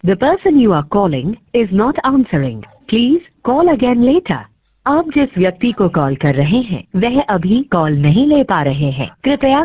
The person you are calling is not answering. Please call again later. आप जिस व्यक्ति को कॉल कर रहे हैं वह अभी कॉल नहीं ले पा रहे हैं। कृपया